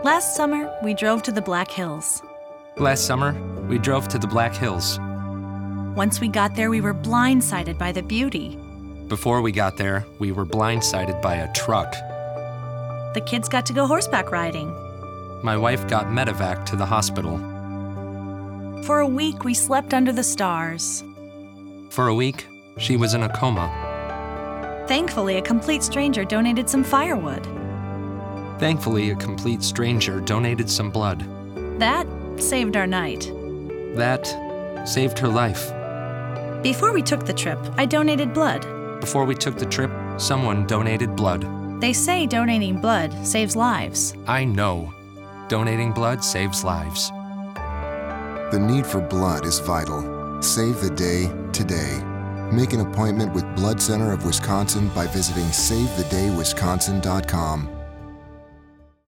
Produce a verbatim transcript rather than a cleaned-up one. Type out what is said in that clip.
Last summer, we drove to the Black Hills. Last summer, we drove to the Black Hills. Once we got there, we were blindsided by the beauty. Before we got there, we were blindsided by a truck. The kids got to go horseback riding. My wife got medevac to the hospital. For a week, we slept under the stars. For a week, she was in a coma. Thankfully, a complete stranger donated some firewood. Thankfully, a complete stranger donated some blood. That saved our night. That saved her life. Before we took the trip, I donated blood. Before we took the trip, someone donated blood. They say donating blood saves lives. I know. Donating blood saves lives. The need for blood is vital. Save the day today. Make an appointment with Blood Center of Wisconsin by visiting save the day wisconsin dot com.